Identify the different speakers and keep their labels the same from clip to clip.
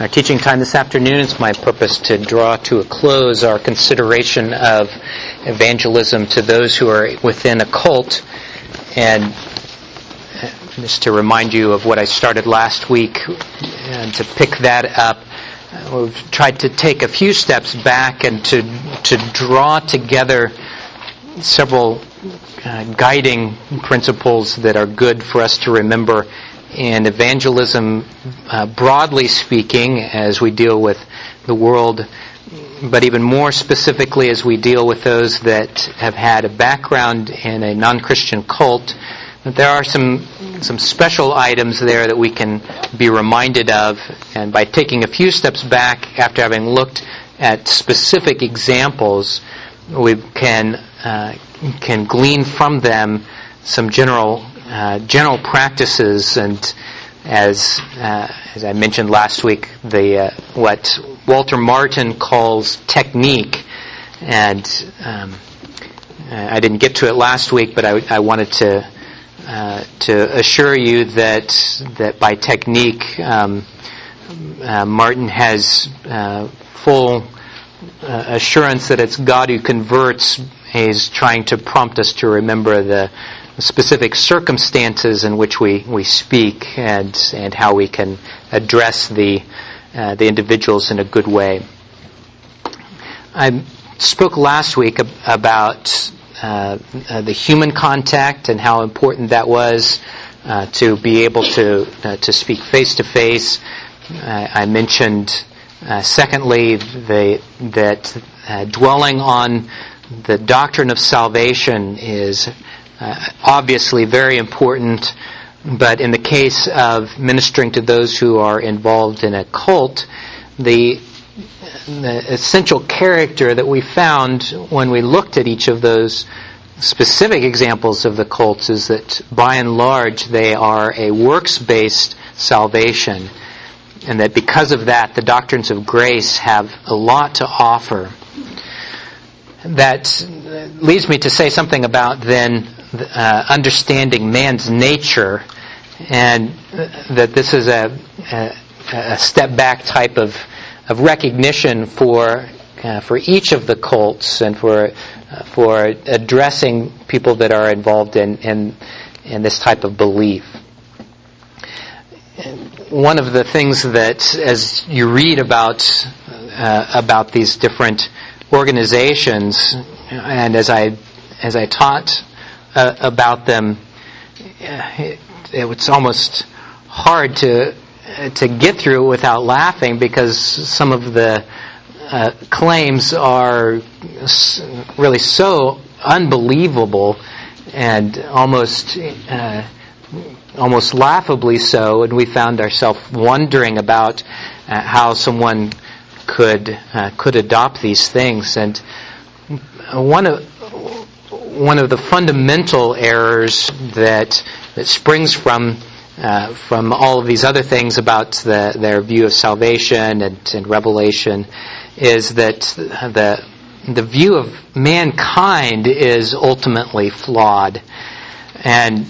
Speaker 1: Our teaching time this afternoon, it's my purpose to draw to a close our consideration of evangelism to those who are within a cult. And just to remind you of what I started last week, and to pick that up, we've tried to take a few steps back and to draw together several guiding principles that are good for us to remember in evangelism, broadly speaking, as we deal with the world, but even more specifically as we deal with those that have had a background in a non-Christian cult. But there are some special items there that we can be reminded of, and by taking a few steps back after having looked at specific examples, we can glean from them some general practices, and as I mentioned last week, what Walter Martin calls technique, and I didn't get to it last week, but I wanted to assure you that by technique, Martin has full assurance that it's God who converts. He's trying to prompt us to remember the specific circumstances in which we speak and how we can address the individuals in a good way. I spoke last week about the human contact and how important that was to be able to speak face to face. I mentioned secondly that dwelling on the doctrine of salvation is obviously very important, but in the case of ministering to those who are involved in a cult, the essential character that we found when we looked at each of those specific examples of the cults is that by and large they are a works-based salvation, and that because of that the doctrines of grace have a lot to offer. That leads me to say something about then understanding man's nature, and that this is a step back type of recognition for each of the cults and for addressing people that are involved in this type of belief. One of the things that, as you read about these different organizations, and as I taught about them, it was almost hard to get through without laughing, because some of the claims are really so unbelievable and almost laughably so, and we found ourselves wondering about how someone could adopt these things. And one of the fundamental errors that springs from all of these other things about their view of salvation and revelation is that the view of mankind is ultimately flawed, and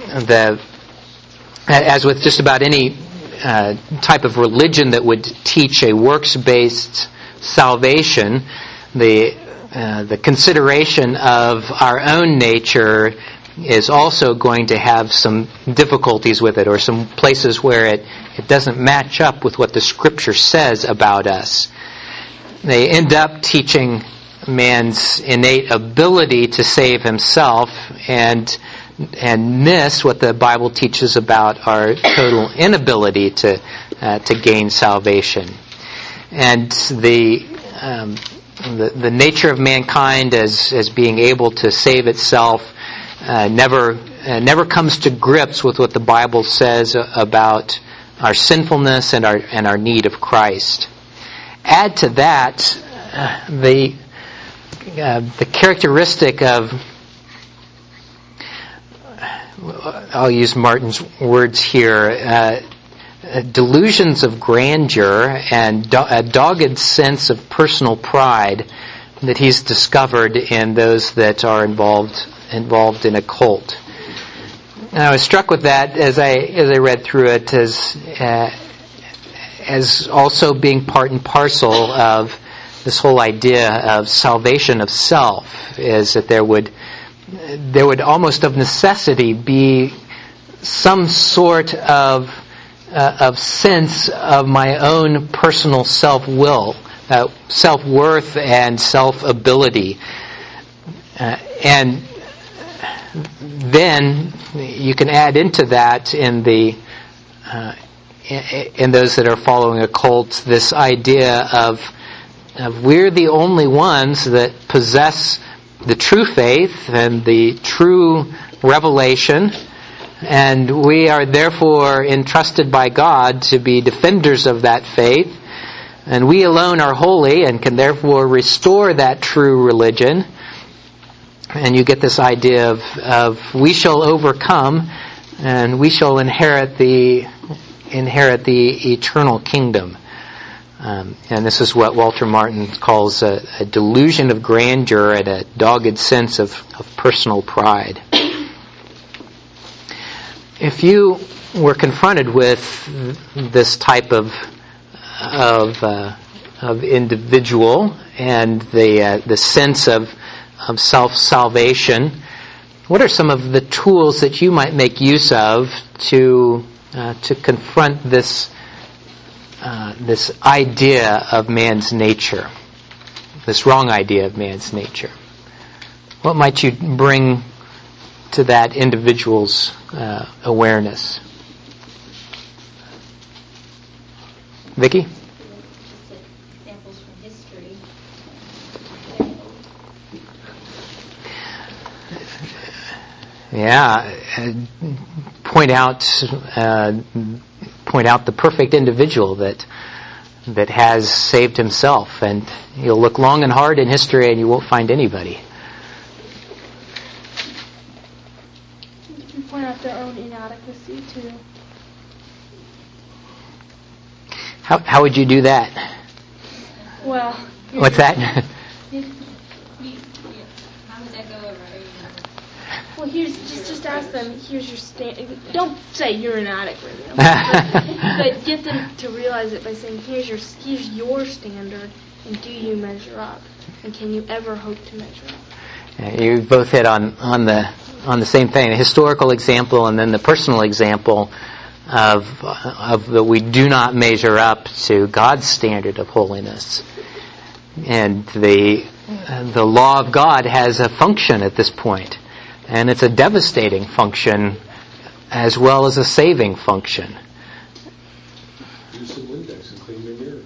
Speaker 1: as with just about any type of religion that would teach a works-based salvation, the consideration of our own nature is also going to have some difficulties with it, or some places where it doesn't match up with what the Scripture says about us. They end up teaching man's innate ability to save himself and miss what the Bible teaches about our total inability to gain salvation. And the nature of mankind as being able to save itself never comes to grips with what the Bible says about our sinfulness and our need of Christ. Add to that the characteristic of, I'll use Martin's words here, delusions of grandeur and a dogged sense of personal pride that he's discovered in those that are involved in a cult. And I was struck with that as I read through it, as also being part and parcel of this whole idea of salvation of self, is that there would almost of necessity be some sort of sense of my own personal self-will, self-worth and self-ability. And then you can add into that in those that are following a cult this idea of we're the only ones that possess the true faith and the true revelation, and we are therefore entrusted by God to be defenders of that faith, and we alone are holy and can therefore restore that true religion. And you get this idea of we shall overcome and we shall inherit the eternal kingdom. And this is what Walter Martin calls a delusion of grandeur and a dogged sense of personal pride. If you were confronted with this type of individual and the sense of self-salvation, what are some of the tools that you might make use of to confront this idea of man's nature, this wrong idea of man's nature? What might you bring to that individual's awareness? Vicki?
Speaker 2: Examples from history.
Speaker 1: Yeah, point out the perfect individual that has saved himself, and you'll look long and hard in history and you won't find anybody.
Speaker 3: You point out their own inadequacy too.
Speaker 1: How would you do that?
Speaker 3: Well,
Speaker 1: What's that?
Speaker 2: How would that go over?
Speaker 3: well, here's just ask them. Here's your stand. Don't say you're inadequate, but get them to realize it by saying, here's your standard, and do you measure up, and can you ever hope to measure up?
Speaker 1: You both hit on the same thing: a historical example, and then the personal example of that we do not measure up to God's standard of holiness. And the law of God has a function at this point, and it's a devastating function as well as a saving function.
Speaker 4: Use some Windex and clean your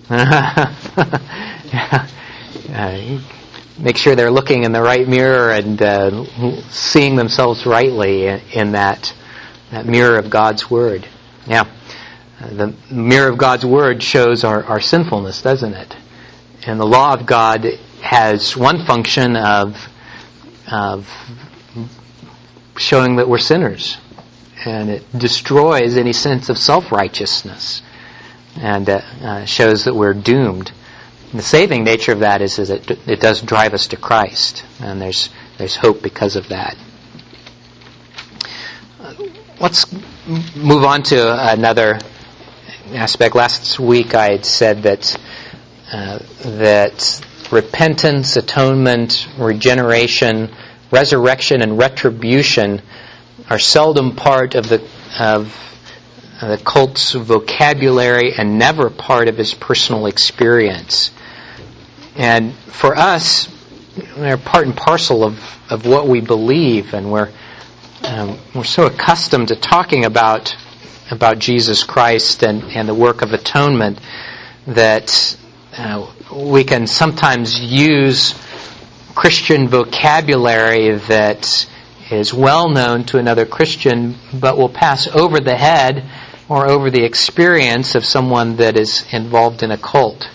Speaker 4: mirror.
Speaker 1: Make sure they're looking in the right mirror and seeing themselves rightly in that mirror of God's Word. Yeah, the mirror of God's Word shows our sinfulness, doesn't it? And the law of God has one function of showing that we're sinners, and it destroys any sense of self-righteousness, and shows that we're doomed. And the saving nature of that is that it does drive us to Christ, and there's hope because of that. Let's move on to another aspect. Last week I had said that repentance, atonement, regeneration, resurrection, and retribution are seldom part of the cult's vocabulary and never part of his personal experience. And for us, they're part and parcel of what we believe, and we're so accustomed to talking about Jesus Christ and the work of atonement that we can sometimes use Christian vocabulary that is well known to another Christian, but will pass over the head or over the experience of someone that is involved in a cult.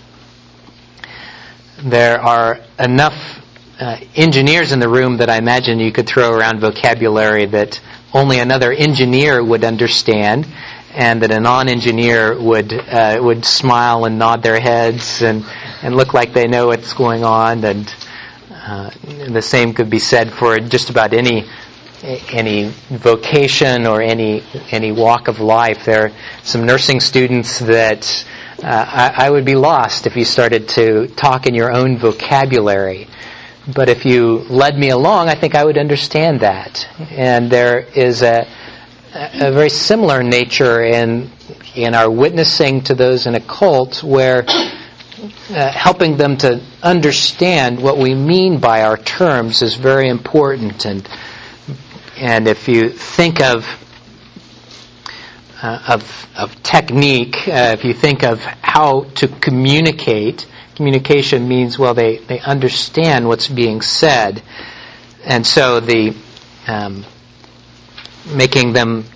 Speaker 1: There are enough engineers in the room that I imagine you could throw around vocabulary that only another engineer would understand, and that a non-engineer would smile and nod their heads and look like they know what's going on. And the same could be said for just about any vocation or any walk of life. There are some nursing students that I would be lost if you started to talk in your own vocabulary. But if you led me along, I think I would understand that. And there is a very similar nature in our witnessing to those in a cult, where helping them to understand what we mean by our terms is very important. And if you think of technique, if you think of how to communicate, communication means, well, they understand what's being said. And so the making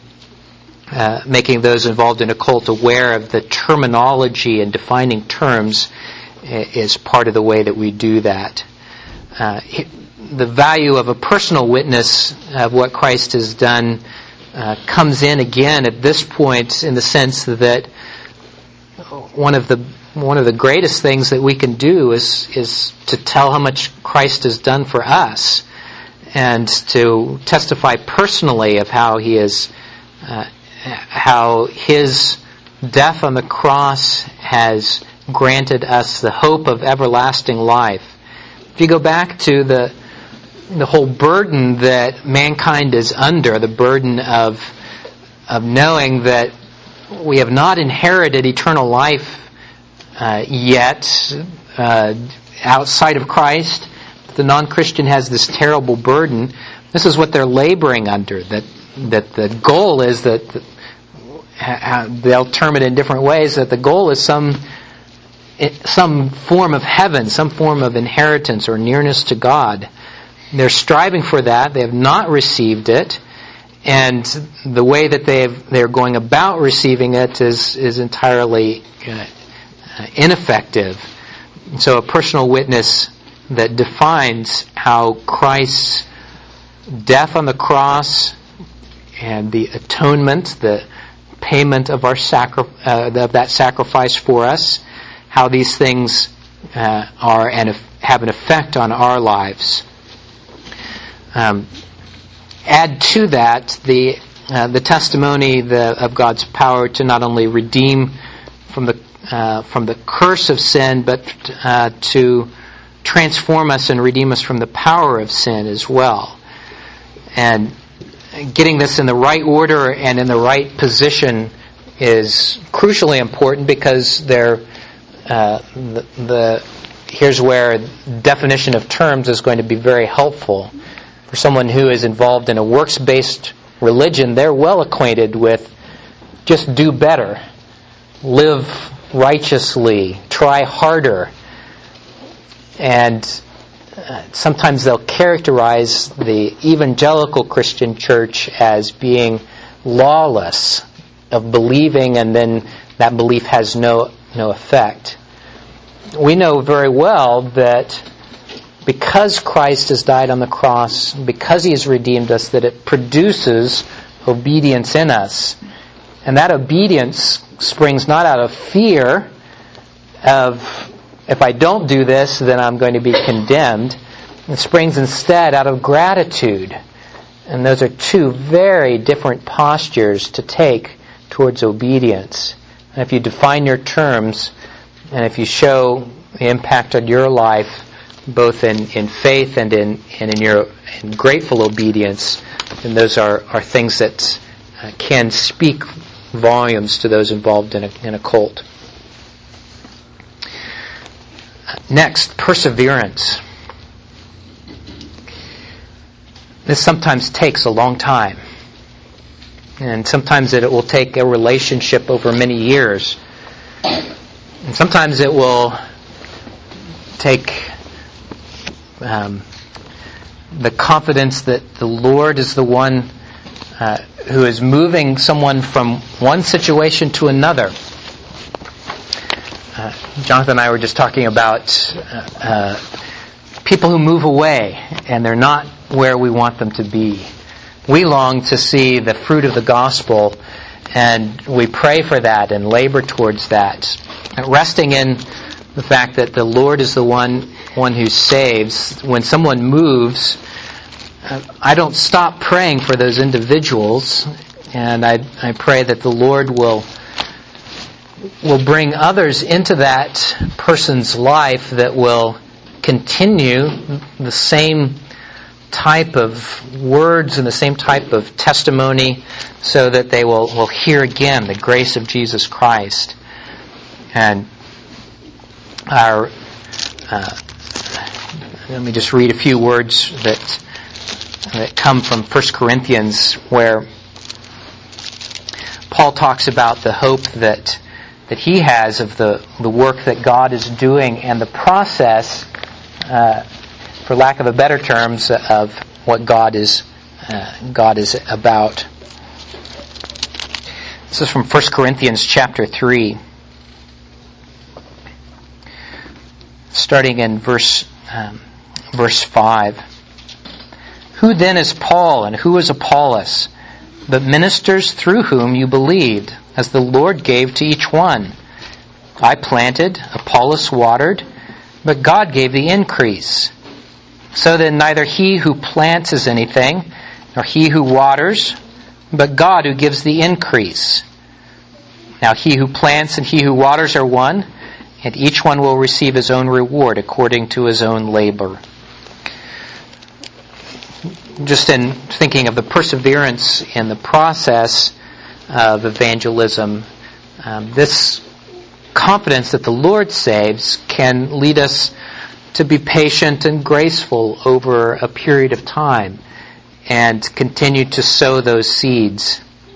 Speaker 1: those involved in a cult aware of the terminology and defining terms is part of the way that we do that. The value of a personal witness of what Christ has done comes in again at this point, in the sense that one of the greatest things that we can do is to tell how much Christ has done for us, and to testify personally of how He is, how His death on the cross has granted us the hope of everlasting life. If you go back to the whole burden that mankind is under, the burden of knowing that we have not inherited eternal life yet outside of Christ. The non-Christian has this terrible burden. This is what they're laboring under, that the goal is that they'll term it in different ways, that the goal is some form of heaven, some form of inheritance or nearness to God. They're striving for that. They have not received it, and the way that they're going about receiving it is entirely ineffective. So a personal witness that defines how Christ's death on the cross and the atonement, the payment of our of that sacrifice for us, how these things are and have an effect on our lives. Add to that the testimony of God's power to not only redeem from the curse of sin, but to transform us and redeem us from the power of sin as well. And getting this in the right order and in the right position is crucially important, because here's where definition of terms is going to be very helpful. For someone who is involved in a works-based religion, they're well acquainted with just do better, live righteously, try harder. And sometimes they'll characterize the evangelical Christian church as being lawless, of believing and then that belief has no effect. We know very well that because Christ has died on the cross, because He has redeemed us, that it produces obedience in us. And that obedience springs not out of fear of, if I don't do this, then I'm going to be condemned. It springs instead out of gratitude. And those are two very different postures to take towards obedience. And if you define your terms, and if you show the impact on your life, both in faith and in grateful obedience, then those are things that can speak volumes to those involved in a cult. Next, perseverance. This sometimes takes a long time. And sometimes it will take a relationship over many years. And sometimes it will take the confidence that the Lord is the one who is moving someone from one situation to another. Jonathan and I were just talking about people who move away and they're not where we want them to be. We long to see the fruit of the gospel, and we pray for that and labor towards that, resting in the fact that the Lord is the one who saves. When someone moves, I don't stop praying for those individuals, and I pray that the Lord will will bring others into that person's life that will continue the same type of words and the same type of testimony, so that they will hear again the grace of Jesus Christ. And our let me just read a few words that come from 1 Corinthians, where Paul talks about the hope that he has of the work that God is doing and the process, for lack of a better terms, of what God is about. This is from 1 Corinthians chapter 3, starting in verse 5. Who then is Paul, and who is Apollos, but ministers through whom you believed, as the Lord gave to each one? I planted, Apollos watered, but God gave the increase. So then neither he who plants is anything, nor he who waters, but God who gives the increase. Now he who plants and he who waters are one, and each one will receive his own reward according to his own labor. Just in thinking of the perseverance in the process of evangelism, this confidence that the Lord saves can lead us to be patient and graceful over a period of time and continue to sow those seeds.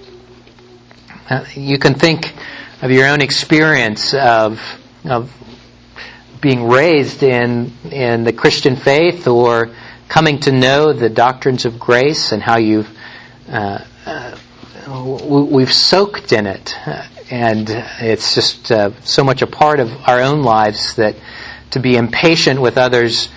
Speaker 1: You can think of your own experience of being raised in the Christian faith, or coming to know the doctrines of grace, and how we've soaked in it, and it's just so much a part of our own lives that to be impatient with others,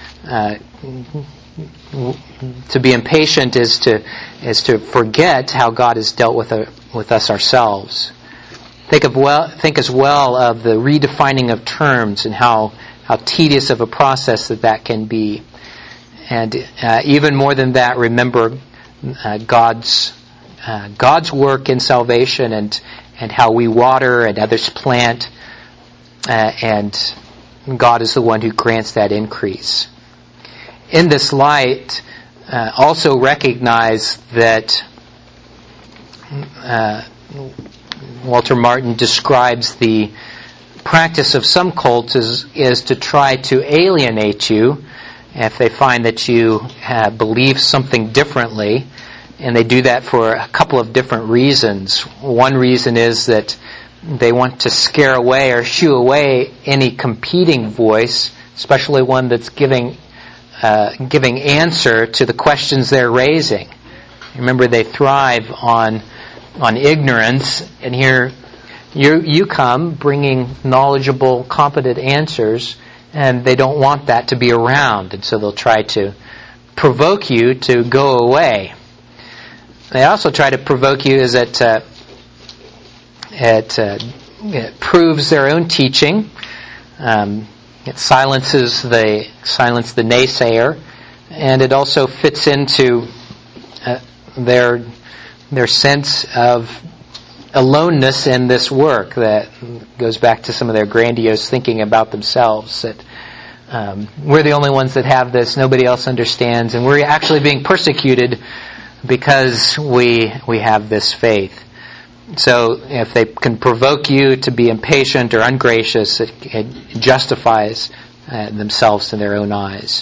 Speaker 1: to be impatient is to forget how God has dealt with us ourselves. Think as well of the redefining of terms and how tedious of a process that can be. And even more than that, remember God's work in salvation, and how we water and others plant, and God is the one who grants that increase. In this light, also recognize that Walter Martin describes the practice of some cults is to try to alienate you if they find that you believe something differently. And they do that for a couple of different reasons. One reason is that they want to scare away or shoo away any competing voice, especially one that's giving answer to the questions they're raising. Remember, they thrive on ignorance, and here you come bringing knowledgeable, competent answers, and they don't want that to be around, and so they'll try to provoke you to go away. They also try to provoke you as it proves their own teaching. It silences the naysayer, and it also fits into their sense of aloneness in this work that goes back to some of their grandiose thinking about themselves, that we're the only ones that have this, nobody else understands, and we're actually being persecuted because we have this faith. So if they can provoke you to be impatient or ungracious, it justifies themselves in their own eyes.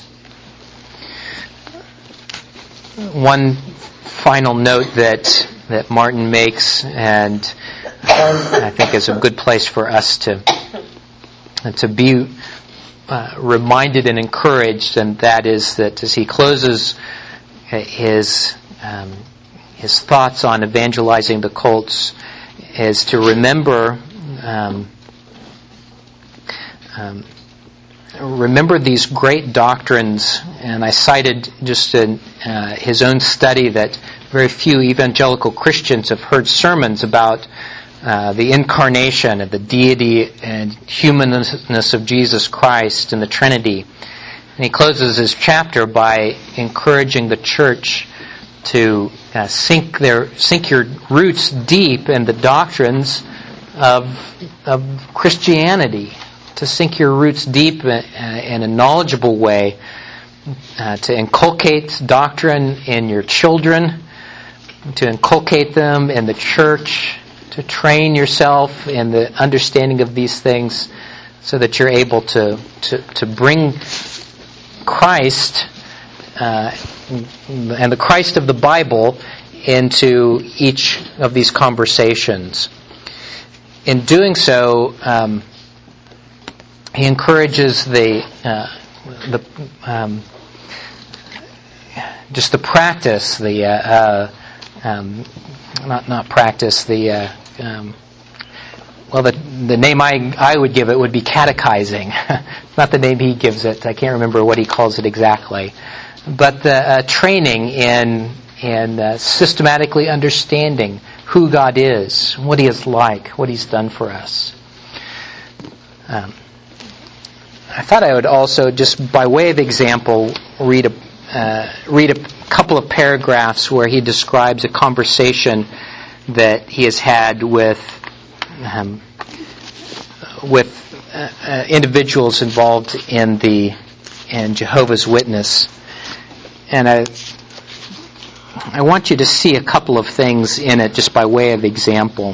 Speaker 1: One final note that Martin makes, and I think is a good place for us to be reminded and encouraged, and that is that as he closes his thoughts on evangelizing the cults, is to remember these great doctrines. And I cited just in his own study that very few evangelical Christians have heard sermons about the incarnation of the deity and humanness of Jesus Christ and the Trinity. And he closes his chapter by encouraging the church to sink your roots deep in the doctrines of Christianity, to sink your roots deep in a knowledgeable way, to inculcate doctrine in your children, to inculcate them in the church, to train yourself in the understanding of these things so that you're able to bring Christ and the Christ of the Bible into each of these conversations. In doing so, he encourages just the practice, the name I would give it would be catechizing. Not the name he gives it. I can't remember what he calls it exactly. But the training in systematically understanding who God is, what He is like, what He's done for us. I thought I would also, just by way of example, read a couple of paragraphs where he describes a conversation that he has had with individuals involved in Jehovah's Witness, and I want you to see a couple of things in it just by way of example.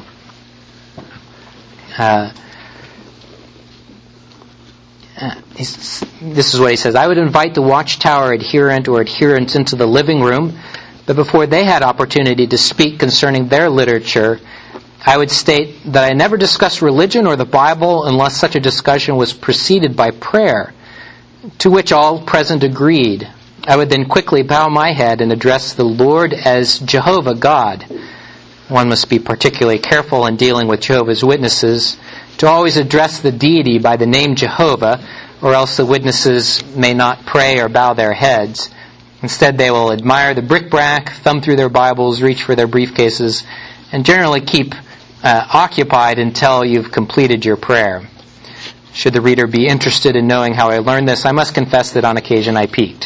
Speaker 1: This is what he says. I would invite the Watchtower adherent or adherents into the living room, but before they had opportunity to speak concerning their literature, I would state that I never discussed religion or the Bible unless such a discussion was preceded by prayer, to which all present agreed. I would then quickly bow my head and address the Lord as Jehovah God. One must be particularly careful in dealing with Jehovah's Witnesses to always address the deity by the name Jehovah, or else the witnesses may not pray or bow their heads. Instead, they will admire the bric-a-brac, thumb through their Bibles, reach for their briefcases, and generally keep occupied until you've completed your prayer. Should the reader be interested in knowing how I learned this, I must confess that on occasion I peeked.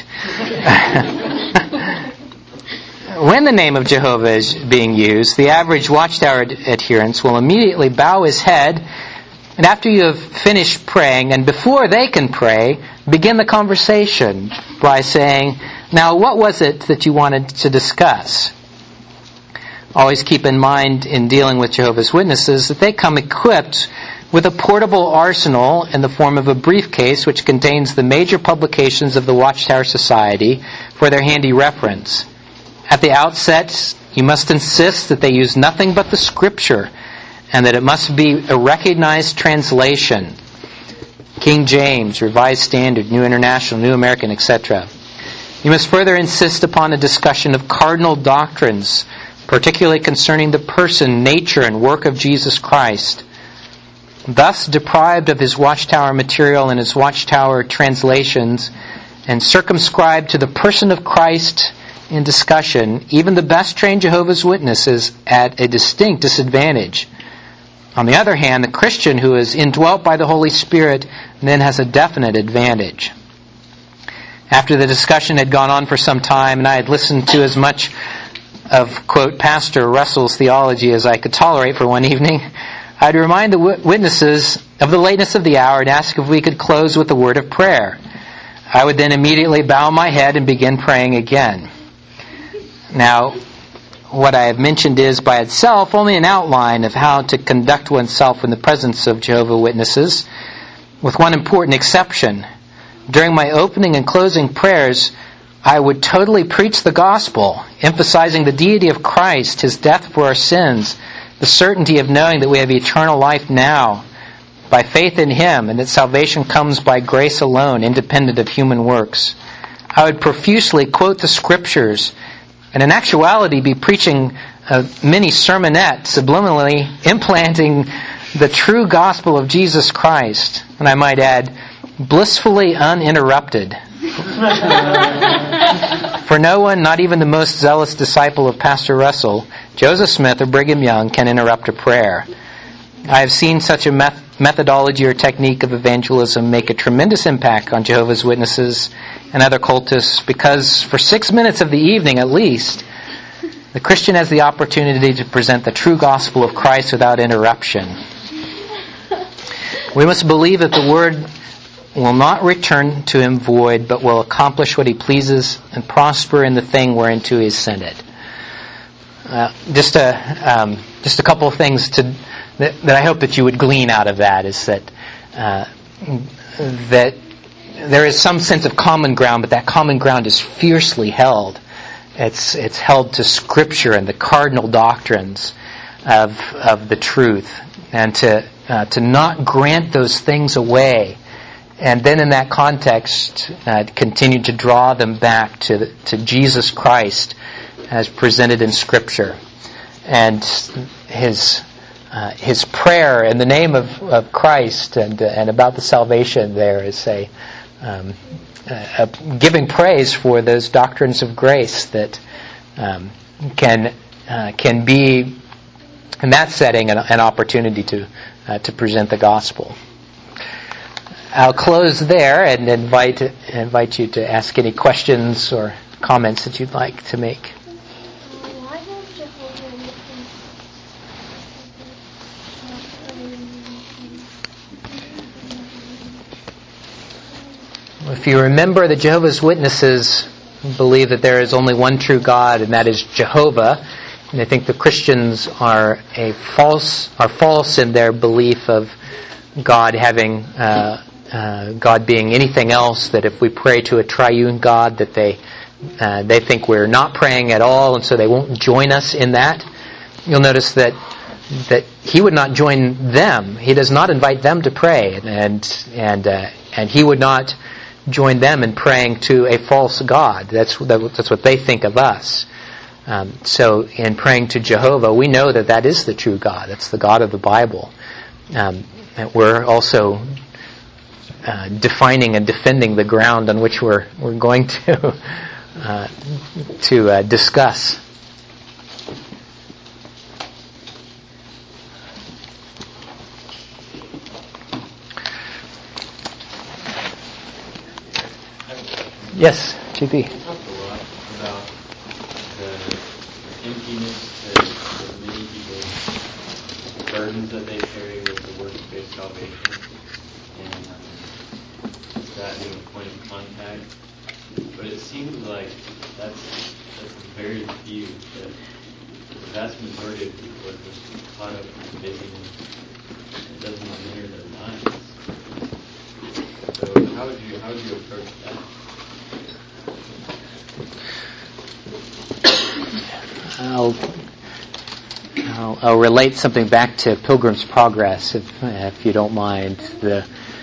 Speaker 1: When the name of Jehovah is being used, the average Watchtower adherent will immediately bow his head, and after you have finished praying, and before they can pray, begin the conversation by saying, "Now, what was it that you wanted to discuss?" Always keep in mind in dealing with Jehovah's Witnesses that they come equipped with a portable arsenal in the form of a briefcase which contains the major publications of the Watchtower Society for their handy reference. At the outset, you must insist that they use nothing but the Scripture, and that it must be a recognized translation. King James, Revised Standard, New International, New American, etc. You must further insist upon a discussion of cardinal doctrines, particularly concerning the person, nature, and work of Jesus Christ. Thus, deprived of his Watchtower material and his Watchtower translations, and circumscribed to the person of Christ in discussion, even the best trained Jehovah's Witness is at a distinct disadvantage. On the other hand, the Christian who is indwelt by the Holy Spirit then has a definite advantage. After the discussion had gone on for some time, and I had listened to as much of, quote, Pastor Russell's theology as I could tolerate for one evening, I'd remind the witnesses of the lateness of the hour and ask if we could close with a word of prayer. I would then immediately bow my head and begin praying again. Now, what I have mentioned is by itself only an outline of how to conduct oneself in the presence of Jehovah's Witnesses, with one important exception. During my opening and closing prayers, I would totally preach the gospel, emphasizing the deity of Christ, His death for our sins, the certainty of knowing that we have eternal life now by faith in Him, and that salvation comes by grace alone, independent of human works. I would profusely quote the Scriptures, and in actuality be preaching a mini sermonette, subliminally implanting the true gospel of Jesus Christ, and I might add, blissfully uninterrupted. For no one, not even the most zealous disciple of Pastor Russell, Joseph Smith, or Brigham Young, can interrupt a prayer. I have seen such a methodology or technique of evangelism make a tremendous impact on Jehovah's Witnesses and other cultists, because for 6 minutes of the evening at least, the Christian has the opportunity to present the true gospel of Christ without interruption. We must believe that the Word will not return to him void, but will accomplish what he pleases and prosper in the thing whereunto he is sent it. Just a couple of things that I hope that you would glean out of that is that there is some sense of common ground, but that common ground is fiercely held. It's held to Scripture and the cardinal doctrines of the truth, and to not grant those things away, and then in that context continue to draw them back to Jesus Christ as presented in Scripture, and His prayer in the name of Christ and about the salvation there is giving praise for those doctrines of grace that can be in that setting an opportunity to present the gospel. I'll close there and invite you to ask any questions or comments that you'd like to make.
Speaker 3: Why have Jehovah
Speaker 1: If you remember, the Jehovah's Witnesses believe that there is only one true God, and that is Jehovah. And I think the Christians are false in their belief of God having God being anything else. That if we pray to a triune God, that they think we're not praying at all, and so they won't join us in that. You'll notice that He would not join them. He does not invite them to pray, and He would not join them in praying to a false God. That's what they think of us. So in praying to Jehovah, we know that is the true God. That's the God of the Bible. We're also defining and defending the ground on which we're going to discuss. Yes, GP.
Speaker 5: You talked a lot about the emptiness that many people, burdens that they carry with the works-based salvation, and that being a point of contact. But it seems like that's very few. That the vast majority of people are just caught up in busyness. It doesn't enter their minds. So how would you approach that?
Speaker 1: I'll relate something back to Pilgrim's Progress, if you don't mind. The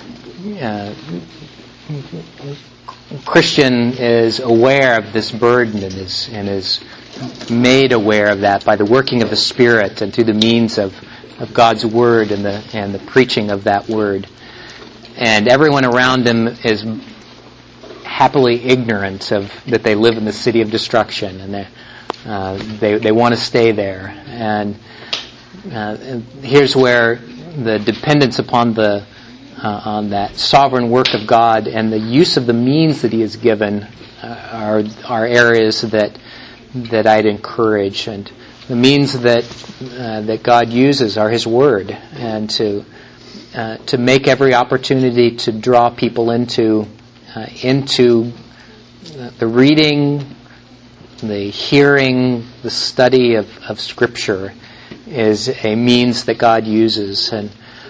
Speaker 1: Christian is aware of this burden and is made aware of that by the working of the Spirit and through the means of God's Word and the preaching of that Word. And everyone around him is happily ignorant of that they live in the city of destruction, and they want to stay there. And here's where the dependence upon on that sovereign work of God and the use of the means that He has given are areas that I'd encourage. And the means that God uses are His Word, and to make every opportunity to draw people into the reading, the hearing, the study of Scripture is a means that God uses. And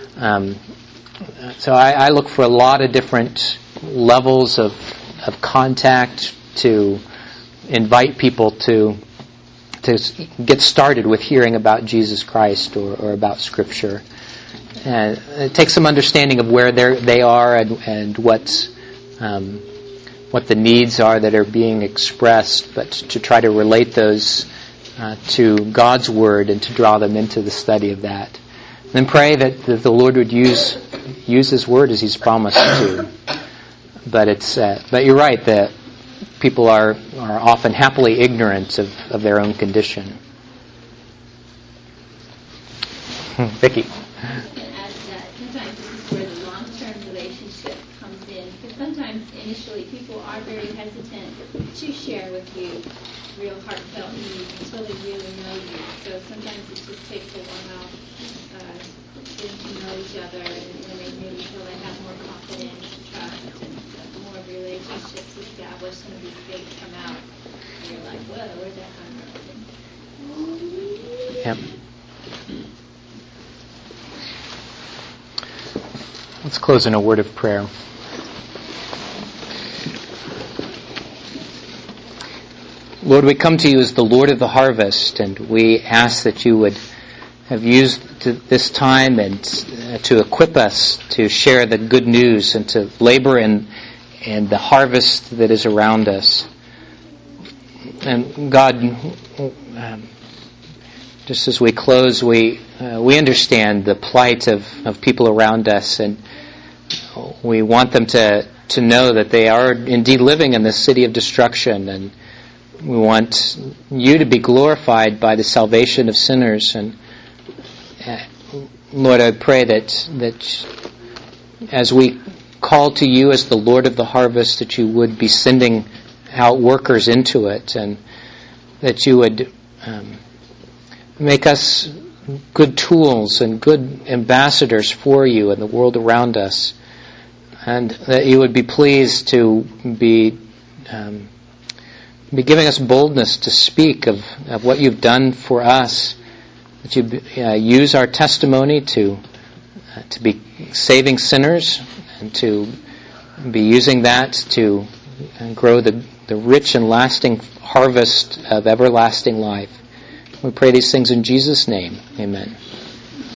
Speaker 1: so I look for a lot of different levels of contact to invite people to get started with hearing about Jesus Christ or about Scripture. And it takes some understanding of where they are and what the needs are that are being expressed, but to try to relate those to God's Word and to draw them into the study of that. And then pray that the Lord would use His Word as He's promised to. But you're right that people are often happily ignorant of their own condition. Vicki.
Speaker 2: Sometimes this is where the long-term relationship comes in, because sometimes initially people are very hesitant to share with you real heartfelt needs until they really know you. So sometimes it just takes a while getting to know each other, and when they maybe confidence, trust, and more relationships established, some of these things come out. And you're like, whoa, where'd that come from?
Speaker 1: Yep. Let's close in a word of prayer. Lord, we come to you as the Lord of the harvest, and we ask that you would have used this time and to equip us to share the good news and to labor in the harvest that is around us. And God, just as we close, we understand the plight of people around us, and we want them to know that they are indeed living in this city of destruction, and we want you to be glorified by the salvation of sinners. And Lord, I pray that as we call to you as the Lord of the harvest, that you would be sending out workers into it, and that you would make us good tools and good ambassadors for you in the world around us, and that you would be pleased to be giving us boldness to speak of what you've done for us, that you use our testimony to be saving sinners, and to be using that to grow the rich and lasting harvest of everlasting life. We pray these things in Jesus' name. Amen.